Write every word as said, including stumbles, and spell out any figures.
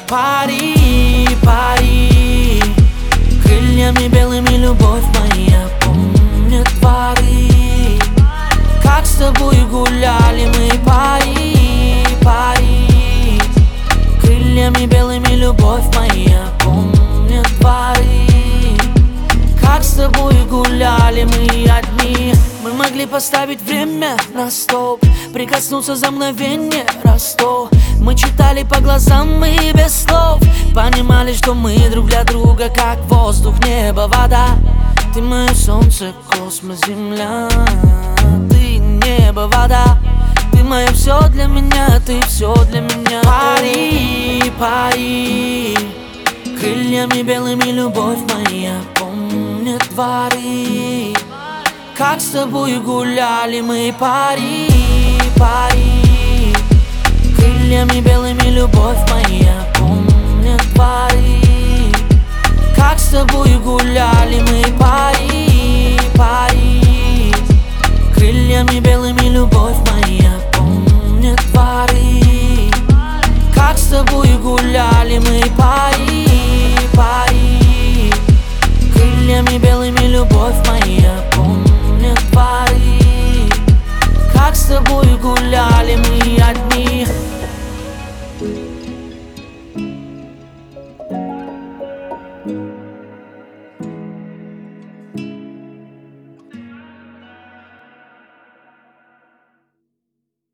Пари, пари, крыльями белыми, любовь моя, помнит дворы. Как с тобой гуляли мы, пари, пари, крыльями белыми, любовь моя, помнит дворы. Как с тобой гуляли мы одни. Мы могли поставить время на стоп, прикоснуться за мгновение раз сто. Мы читали по глазам и без слов понимали, что мы друг для друга как воздух, небо, вода. Ты мое солнце, космос, земля. Ты небо, вода. Ты мое все для меня, ты все для меня. Пари, пари, крыльями белыми, любовь моя, помнит дворы. Как с тобой гуляли мы, пари, пари, крыльями белыми, любовь моя, помнит дворы. Как с тобой гуляли мы, пари, пари, крыльями белыми, любовь моя, помнит дворы. Как с тобой гуляли мы, пари, пари, крыльями белыми, любовь моя, помнит дворы. Как с тобой гуляли мы одни.